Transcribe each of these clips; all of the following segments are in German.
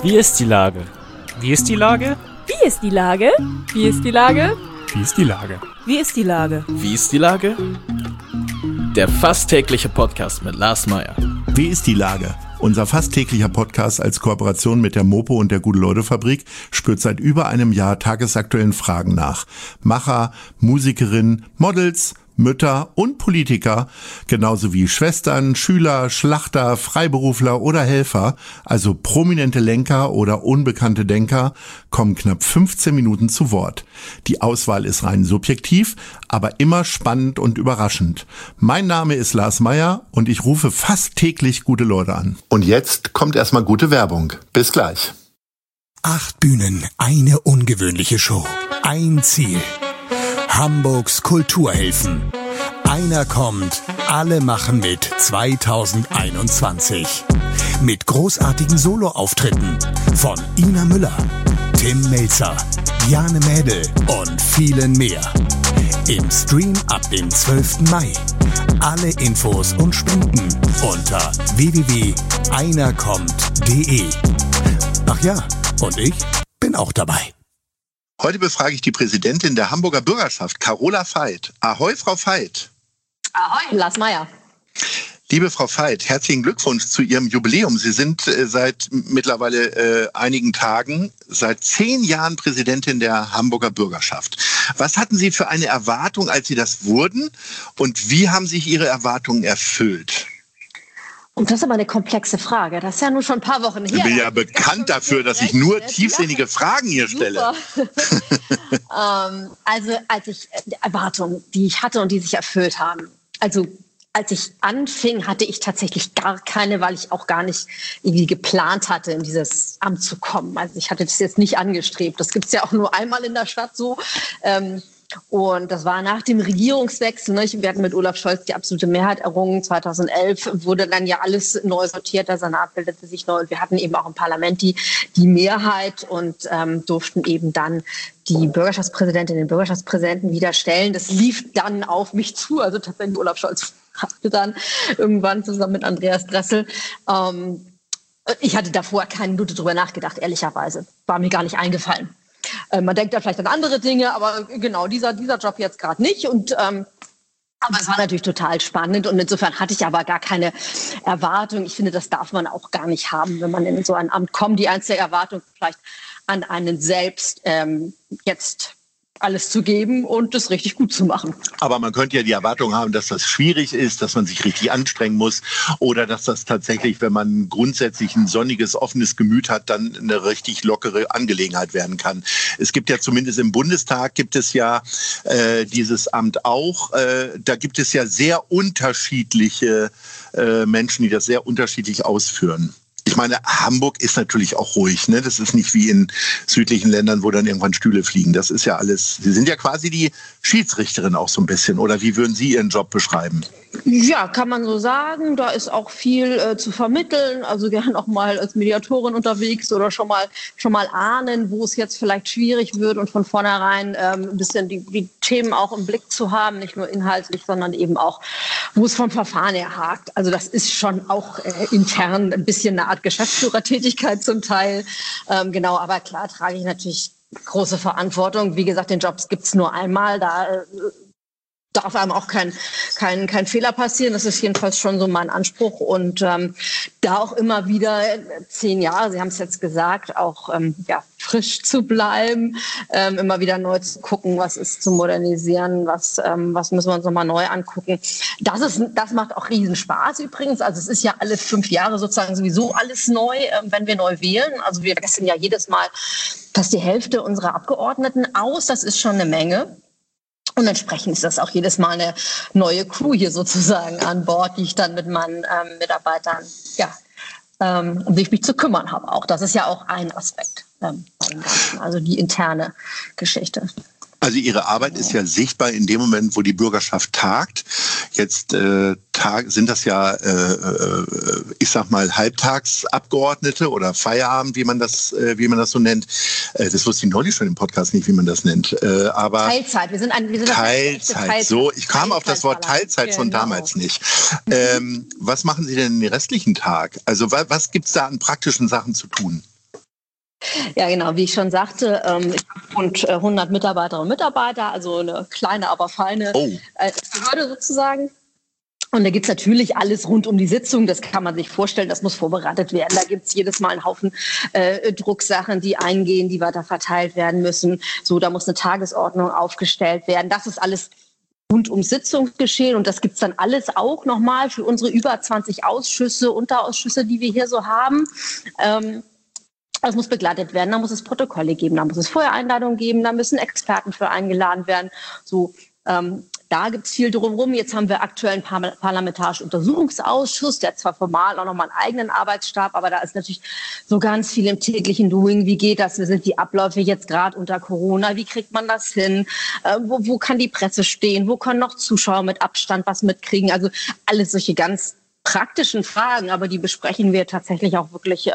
Wie ist die Lage? Wie ist die Lage? Wie ist die Lage? Wie ist die Lage? Wie ist die Lage? Wie ist die Lage? Wie ist die Lage? Der fast tägliche Podcast mit Lars Meyer. Wie ist die Lage? Unser fast täglicher Podcast als Kooperation mit der Mopo und der Gute-Leute-Fabrik spürt seit über einem Jahr tagesaktuellen Fragen nach. Macher, Musikerinnen, Models, Mütter und Politiker, genauso wie Schwestern, Schüler, Schlachter, Freiberufler oder Helfer, also prominente Lenker oder unbekannte Denker, kommen knapp 15 Minuten zu Wort. Die Auswahl ist rein subjektiv, aber immer spannend und überraschend. Mein Name ist Lars Meyer und ich rufe fast täglich gute Leute an. Und jetzt kommt erstmal gute Werbung. Bis gleich. 8 Bühnen, eine ungewöhnliche Show. Ein Ziel. Hamburgs Kulturhelfen. Einer kommt, alle machen mit 2021. Mit großartigen Soloauftritten von Ina Müller, Tim Melzer, Jane Mädel und vielen mehr. Im Stream ab dem 12. Mai. Alle Infos und Spenden unter www.einerkommt.de. Ach ja, und ich bin auch dabei. Heute befrage ich die Präsidentin der Hamburger Bürgerschaft, Carola Veit. Ahoi, Frau Veit. Ahoi, Lars Meyer. Liebe Frau Veit, herzlichen Glückwunsch zu Ihrem Jubiläum. Sie sind seit mittlerweile einigen Tagen, seit 10 Jahren Präsidentin der Hamburger Bürgerschaft. Was hatten Sie für eine Erwartung, als Sie das wurden? Und wie haben sich Ihre Erwartungen erfüllt? Und das ist aber eine komplexe Frage. Das ist ja nun schon ein paar Wochen her. Ich bin ja bekannt dafür, dass ich nur tiefsinnige Fragen hier stelle. Also als ich Erwartungen, die ich hatte und die sich erfüllt haben. Also als ich anfing, hatte ich tatsächlich gar keine, weil ich auch gar nicht irgendwie geplant hatte, in dieses Amt zu kommen. Also ich hatte das jetzt nicht angestrebt. Das gibt es ja auch nur einmal in der Stadt so. Und das war nach dem Regierungswechsel. Ne? Wir hatten mit Olaf Scholz die absolute Mehrheit errungen. 2011 wurde dann ja alles neu sortiert. Der Senat bildete sich neu. Und wir hatten eben auch im Parlament die Mehrheit und durften eben dann die Bürgerschaftspräsidentin, den Bürgerschaftspräsidenten wieder stellen. Das lief dann auf mich zu. Also tatsächlich Olaf Scholz hatte dann irgendwann zusammen mit Andreas Dressel. Ich hatte davor keine Minute drüber nachgedacht, ehrlicherweise. War mir gar nicht eingefallen. Man denkt da vielleicht an andere Dinge, aber genau, dieser Job jetzt gerade nicht. Und aber es war natürlich total spannend und insofern hatte ich aber gar keine Erwartung. Ich finde, das darf man auch gar nicht haben, wenn man in so ein Amt kommt. Die einzige Erwartung vielleicht an einen selbst, jetzt alles zu geben und das richtig gut zu machen. Aber man könnte ja die Erwartung haben, dass das schwierig ist, dass man sich richtig anstrengen muss oder dass das tatsächlich, wenn man grundsätzlich ein sonniges, offenes Gemüt hat, dann eine richtig lockere Angelegenheit werden kann. Es gibt ja zumindest im Bundestag gibt es ja dieses Amt auch. Da gibt es ja sehr unterschiedliche Menschen, die das sehr unterschiedlich ausführen. Ich meine, Hamburg ist natürlich auch ruhig, ne? Das ist nicht wie in südlichen Ländern, wo dann irgendwann Stühle fliegen. Das ist ja alles, Sie sind ja quasi die Schiedsrichterin auch so ein bisschen. Oder wie würden Sie Ihren Job beschreiben? Ja, kann man so sagen. Da ist auch viel zu vermitteln. Also gerne auch mal als Mediatorin unterwegs oder schon mal ahnen, wo es jetzt vielleicht schwierig wird und von vornherein ein bisschen die Themen auch im Blick zu haben. Nicht nur inhaltlich, sondern eben auch, wo es vom Verfahren her hakt. Also das ist schon auch intern ein bisschen eine Art Geschäftsführertätigkeit zum Teil. Genau, aber klar trage ich natürlich große Verantwortung. Wie gesagt, den Job gibt's nur einmal. Da darf einem auch kein Fehler passieren. Das ist jedenfalls schon so mein Anspruch. Und da auch immer wieder 10 Jahre, Sie haben es jetzt gesagt, auch frisch zu bleiben, immer wieder neu zu gucken, was ist zu modernisieren, was müssen wir uns nochmal neu angucken. Das macht auch riesen Spaß übrigens. Also es ist ja alle 5 Jahre sozusagen sowieso alles neu, wenn wir neu wählen. Also wir wechseln ja jedes Mal fast die Hälfte unserer Abgeordneten aus. Das ist schon eine Menge. Und entsprechend ist das auch jedes Mal eine neue Crew hier sozusagen an Bord, die ich dann mit meinen Mitarbeitern, um die ich mich zu kümmern habe auch. Das ist ja auch ein Aspekt bei dem Ganzen, also die interne Geschichte. Also Ihre Arbeit ist ja sichtbar in dem Moment, wo die Bürgerschaft tagt. Jetzt sind das ja, ich sag mal, Halbtagsabgeordnete oder Feierabend, wie man das so nennt. Das wusste ich neulich schon im Podcast nicht, wie man das nennt. Aber Teilzeit. Wir sind Teilzeit. So, ich kam auf das Wort Teilzeit schon damals nicht. Was machen Sie denn den restlichen Tag? Also was gibt's da an praktischen Sachen zu tun? Ja, genau, wie ich schon sagte, ich habe rund 100 Mitarbeiterinnen und Mitarbeiter, also eine kleine, aber feine Behörde sozusagen. Und da gibt es natürlich alles rund um die Sitzung, das kann man sich vorstellen, das muss vorbereitet werden. Da gibt es jedes Mal einen Haufen Drucksachen, die eingehen, die weiter verteilt werden müssen. So, da muss eine Tagesordnung aufgestellt werden. Das ist alles rund um Sitzungsgeschehen und das gibt es dann alles auch nochmal für unsere über 20 Ausschüsse, Unterausschüsse, die wir hier so haben. Das muss begleitet werden, da muss es Protokolle geben, da muss es Vorher-Einladungen geben, da müssen Experten für eingeladen werden. So, da gibt es viel drumherum. Jetzt haben wir aktuell einen parlamentarischen Untersuchungsausschuss, der zwar formal auch nochmal einen eigenen Arbeitsstab, aber da ist natürlich so ganz viel im täglichen Doing. Wie geht das? Wie sind die Abläufe jetzt gerade unter Corona? Wie kriegt man das hin? Wo kann die Presse stehen? Wo können noch Zuschauer mit Abstand was mitkriegen? Also alles solche ganz praktischen Fragen, aber die besprechen wir tatsächlich auch wirklich,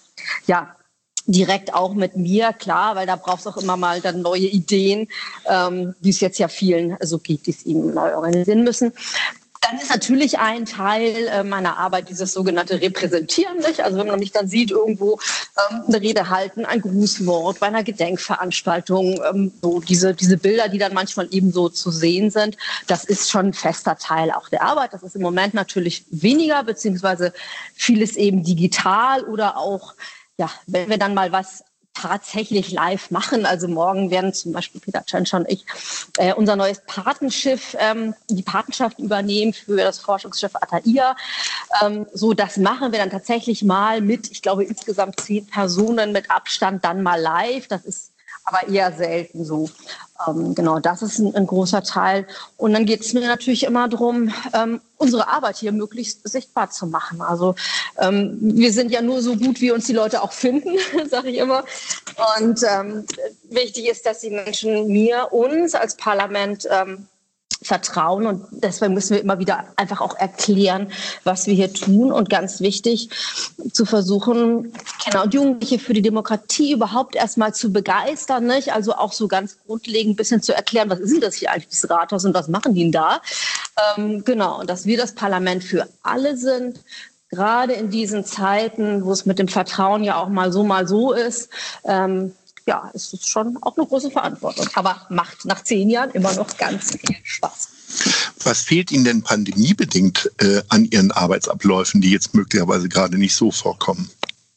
direkt auch mit mir, klar, weil da braucht es auch immer mal dann neue Ideen, die es jetzt ja vielen so gibt, die es eben neu organisieren müssen. Dann ist natürlich ein Teil meiner Arbeit dieses sogenannte Repräsentieren. Nicht? Also wenn man mich dann sieht, irgendwo eine Rede halten, ein Grußwort bei einer Gedenkveranstaltung, so diese Bilder, die dann manchmal eben so zu sehen sind, das ist schon ein fester Teil auch der Arbeit. Das ist im Moment natürlich weniger, beziehungsweise vieles eben digital oder auch, ja, wenn wir dann mal was tatsächlich live machen. Also morgen werden zum Beispiel Peter Tschentscher und ich unser neues Patenschiff, die Patenschaft übernehmen für das Forschungsschiff Ataia. So, das machen wir dann tatsächlich mal mit, ich glaube, insgesamt 10 Personen mit Abstand dann mal live. Das ist aber eher selten so. Genau, das ist ein großer Teil. Und dann geht es mir natürlich immer darum, unsere Arbeit hier möglichst sichtbar zu machen. Also wir sind ja nur so gut, wie uns die Leute auch finden, sage ich immer. Und wichtig ist, dass die Menschen uns als Parlament vertrauen. Und deswegen müssen wir immer wieder einfach auch erklären, was wir hier tun. Und ganz wichtig, zu versuchen, Kinder und Jugendliche für die Demokratie überhaupt erstmal zu begeistern. Nicht? Also auch so ganz grundlegend ein bisschen zu erklären, was ist denn das hier eigentlich, das Rathaus, und was machen die denn da? Genau, und dass wir das Parlament für alle sind. Gerade in diesen Zeiten, wo es mit dem Vertrauen ja auch mal so ist, ja, es ist schon auch eine große Verantwortung. Aber macht nach 10 Jahren immer noch ganz viel Spaß. Was fehlt Ihnen denn pandemiebedingt an Ihren Arbeitsabläufen, die jetzt möglicherweise gerade nicht so vorkommen?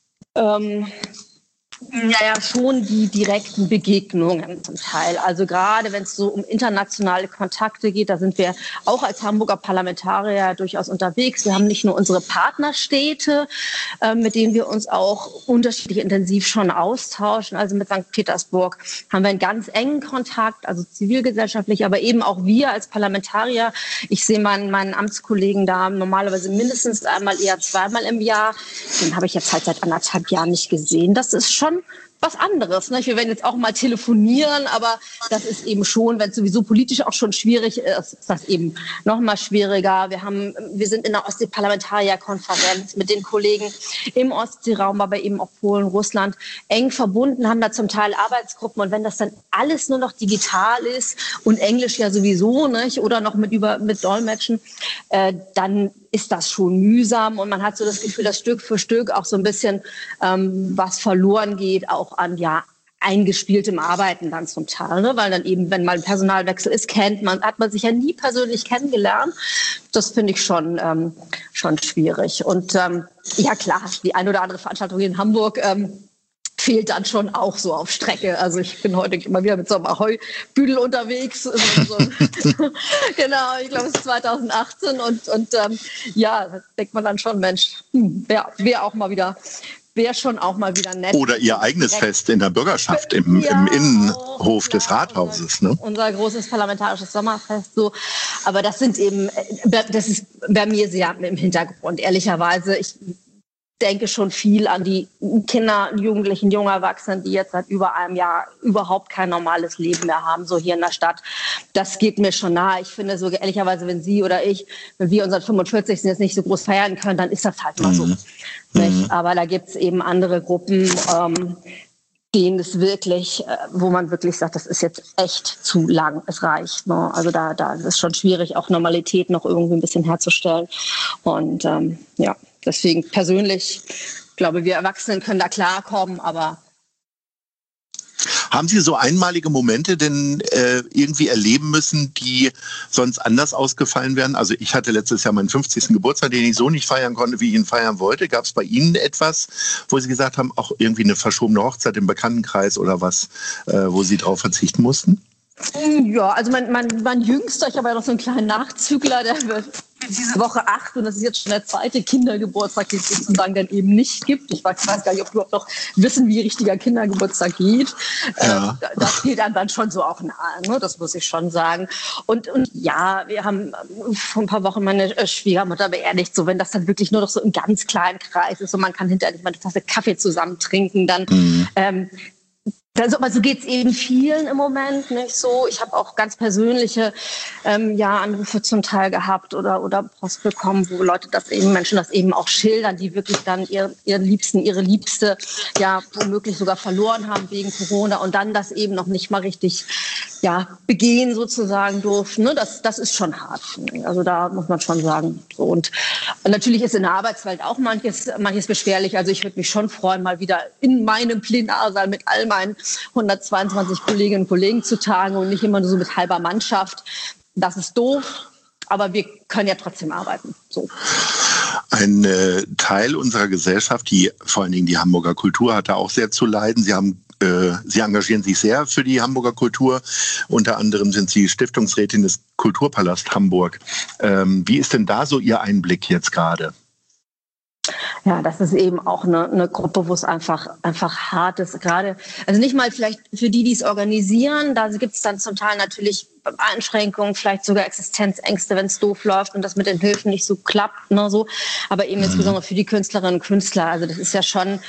Ja, schon die direkten Begegnungen zum Teil. Also gerade wenn es so um internationale Kontakte geht, da sind wir auch als Hamburger Parlamentarier durchaus unterwegs. Wir haben nicht nur unsere Partnerstädte, mit denen wir uns auch unterschiedlich intensiv schon austauschen. Also mit St. Petersburg haben wir einen ganz engen Kontakt, also zivilgesellschaftlich, aber eben auch wir als Parlamentarier. Ich sehe meinen Amtskollegen da normalerweise mindestens einmal, eher zweimal im Jahr. Den habe ich jetzt halt seit 1,5 Jahren nicht gesehen. Das ist schon was anderes. Ne? Wir werden jetzt auch mal telefonieren, aber das ist eben schon, wenn es sowieso politisch auch schon schwierig ist, ist das eben noch mal schwieriger. Wir sind in der Ostsee-Parlamentarierkonferenz mit den Kollegen im Ostseeraum, aber eben auch Polen, Russland eng verbunden, haben da zum Teil Arbeitsgruppen. Und wenn das dann alles nur noch digital ist und Englisch ja sowieso, nicht? Oder noch mit Dolmetschen, dann ist das schon mühsam und man hat so das Gefühl, dass Stück für Stück auch so ein bisschen was verloren geht, auch an eingespieltem Arbeiten dann zum Teil, ne? Weil dann eben, wenn mal ein Personalwechsel ist, hat man sich ja nie persönlich kennengelernt. Das finde ich schon schwierig. Und ja klar, die eine oder andere Veranstaltung in Hamburg fehlt dann schon auch so auf Strecke. Also ich bin heute immer wieder mit so einem Ahoi-Büdel unterwegs. Genau, ich glaube, es ist 2018 und ja, da denkt man dann schon, Mensch, wäre schon auch mal wieder nett. Oder Ihr eigenes Fest in der Bürgerschaft im Innenhof des Rathauses. Ne? Unser großes parlamentarisches Sommerfest. So. Aber das ist bei mir sehr im Hintergrund. Ehrlicherweise, ich denke schon viel an die Kinder, Jugendlichen, junge Erwachsenen, die jetzt seit über einem Jahr überhaupt kein normales Leben mehr haben, so hier in der Stadt. Das geht mir schon nahe. Ich finde so ehrlicherweise, wenn Sie oder ich, wenn wir unseren 45. jetzt nicht so groß feiern können, dann ist das halt mal so. Aber da gibt es eben andere Gruppen, denen es wirklich, wo man wirklich sagt, das ist jetzt echt zu lang, es reicht. Ne? Also da ist es schon schwierig, auch Normalität noch irgendwie ein bisschen herzustellen. Und ja, deswegen persönlich, glaube wir Erwachsenen können da klarkommen, aber Haben Sie so einmalige Momente denn irgendwie erleben müssen, die sonst anders ausgefallen wären? Also ich hatte letztes Jahr meinen 50. Geburtstag, den ich so nicht feiern konnte, wie ich ihn feiern wollte. Gab es bei Ihnen etwas, wo Sie gesagt haben, auch irgendwie eine verschobene Hochzeit im Bekanntenkreis oder was, wo Sie drauf verzichten mussten? Ja, also mein Jüngster, ich habe ja noch so einen kleinen Nachzügler, der wird diese Woche 8 und das ist jetzt schon der 2. Kindergeburtstag, den es sozusagen dann eben nicht gibt. Ich weiß gar nicht, ob wir überhaupt noch wissen, wie richtiger Kindergeburtstag geht. Ja. Das geht einem dann schon so auch nahe, ne? Das muss ich schon sagen. Und ja, wir haben vor ein paar Wochen meine Schwiegermutter beerdigt, so wenn das dann wirklich nur noch so im ganz kleinen Kreis ist und man kann hinterher nicht mal eine Tasse Kaffee zusammen trinken, dann aber so geht's eben vielen im Moment nicht so. Ich habe auch ganz persönliche Anrufe zum Teil gehabt oder Post bekommen, wo Menschen das eben auch schildern, die wirklich dann ihren Liebsten, ihre Liebste womöglich sogar verloren haben wegen Corona und dann das eben noch nicht mal richtig begehen sozusagen durften. Ne? Das ist schon hart. Also da muss man schon sagen. So. Und natürlich ist in der Arbeitswelt auch manches beschwerlich. Also ich würde mich schon freuen, mal wieder in meinem Plenarsaal mit all meinen 122 Kolleginnen und Kollegen zu tagen und nicht immer nur so mit halber Mannschaft. Das ist doof, aber wir können ja trotzdem arbeiten. So. Ein Teil unserer Gesellschaft, vor allen Dingen die Hamburger Kultur, hat da auch sehr zu leiden. Sie engagieren sich sehr für die Hamburger Kultur. Unter anderem sind Sie Stiftungsrätin des Kulturpalast Hamburg. Wie ist denn da so Ihr Einblick jetzt gerade? Ja, das ist eben auch eine Gruppe, wo es einfach hart ist. Gerade, also nicht mal vielleicht für die es organisieren, da gibt es dann zum Teil natürlich Einschränkungen, vielleicht sogar Existenzängste, wenn es doof läuft und das mit den Hilfen nicht so klappt, ne, so. Aber eben insbesondere für die Künstlerinnen und Künstler. Also das ist ja schon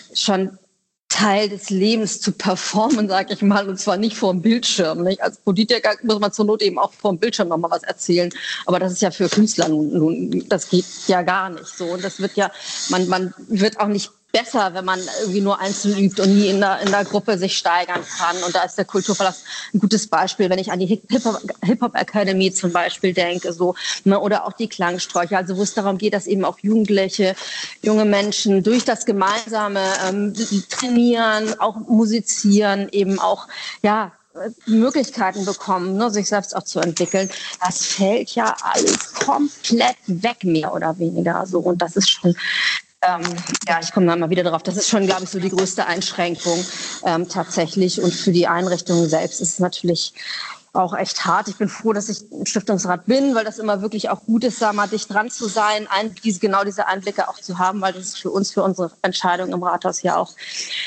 Teil des Lebens zu performen, sage ich mal, und zwar nicht vor dem Bildschirm. Nicht? Als Politiker muss man zur Not eben auch vor dem Bildschirm nochmal was erzählen, aber das ist ja für Künstler nun, das geht ja gar nicht so. Und das wird ja, man wird auch nicht besser, wenn man irgendwie nur einzeln übt und nie in der Gruppe sich steigern kann. Und da ist der Kulturpalast ein gutes Beispiel, wenn ich an die Hip-Hop Academy zum Beispiel denke, so, ne, oder auch die Klangsträucher, also wo es darum geht, dass eben auch junge Menschen durch das gemeinsame Trainieren, auch musizieren, eben auch, Möglichkeiten bekommen, ne, sich selbst auch zu entwickeln. Das fällt ja alles komplett weg, mehr oder weniger so. Und das ist schon ich komme da mal wieder drauf. Das ist schon, glaube ich, so die größte Einschränkung tatsächlich. Und für die Einrichtung selbst ist es natürlich auch echt hart. Ich bin froh, dass ich im Stiftungsrat bin, weil das immer wirklich auch gut ist, da mal dicht dran zu sein, genau diese Einblicke auch zu haben, weil das für uns, für unsere Entscheidung im Rathaus ja auch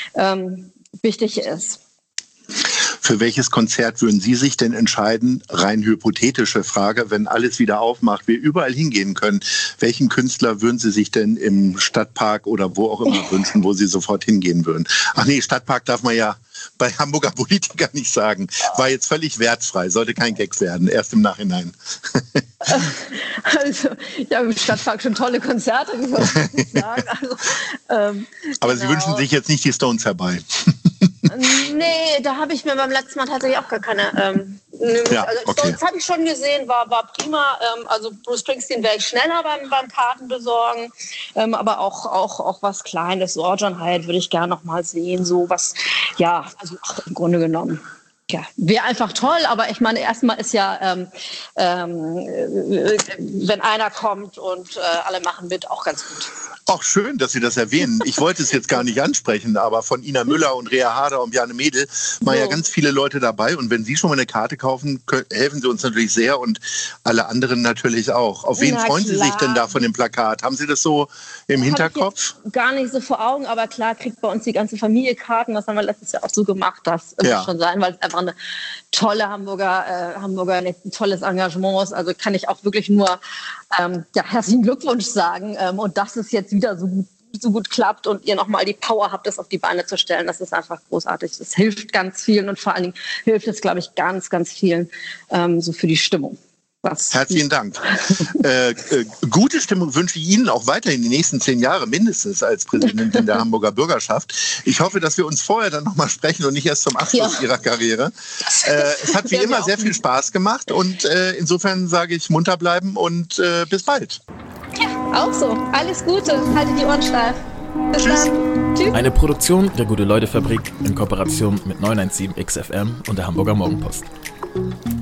wichtig ist. Für welches Konzert würden Sie sich denn entscheiden? Rein hypothetische Frage, wenn alles wieder aufmacht, wir überall hingehen können. Welchen Künstler würden Sie sich denn im Stadtpark oder wo auch immer wünschen, wo Sie sofort hingehen würden? Ach nee, Stadtpark darf man ja bei Hamburger Politikern nicht sagen. War jetzt völlig wertfrei, sollte kein Gag werden, erst im Nachhinein. Also, ja, im Stadtpark schon tolle Konzerte, wie soll ich sagen. Also, aber Sie wünschen sich jetzt nicht die Stones herbei? Nee, da habe ich mir beim letzten Mal tatsächlich auch gar keine. Stones habe ich schon gesehen, war prima. Also Bruce Springsteen wäre ich schneller beim Kartenbesorgen. Aber auch was Kleines. So John Hyatt würde ich gerne noch mal sehen. So was, im Grunde genommen. Ja, wäre einfach toll, aber ich meine, erstmal ist ja, wenn einer kommt und alle machen mit, auch ganz gut. Auch schön, dass Sie das erwähnen. Ich wollte es jetzt gar nicht ansprechen, aber von Ina Müller und Rea Harder und Bjarne Mädel waren ja ganz viele Leute dabei. Und wenn Sie schon mal eine Karte kaufen, helfen Sie uns natürlich sehr und alle anderen natürlich auch. Auf wen freuen Sie sich denn da von dem Plakat? Haben Sie das so im Hinterkopf? Gar nicht so vor Augen, aber klar kriegt bei uns die ganze Familie Karten. Das haben wir letztes Jahr auch so gemacht. Das muss schon sein, weil es einfach eine tolle Hamburger ein tolles Engagement ist. Also kann ich auch wirklich nur herzlichen Glückwunsch sagen. Und dass es jetzt wieder so gut klappt und ihr nochmal die Power habt, das auf die Beine zu stellen, das ist einfach großartig. Das hilft ganz vielen und vor allen Dingen hilft es, glaube ich, ganz, ganz vielen so für die Stimmung. Herzlichen Dank. Gute Stimmung wünsche ich Ihnen auch weiterhin die nächsten 10 Jahre mindestens als Präsidentin der Hamburger Bürgerschaft. Ich hoffe, dass wir uns vorher dann nochmal sprechen und nicht erst zum Abschluss Ihrer Karriere. Es hat wie immer sehr viel Spaß gemacht und insofern sage ich munter bleiben und bis bald. Ja, auch so. Alles Gute. Haltet die Ohren steif. Bis dann. Tschüss. Tschüss. Eine Produktion der Gute-Leute-Fabrik in Kooperation mit 917 XFM und der Hamburger Morgenpost.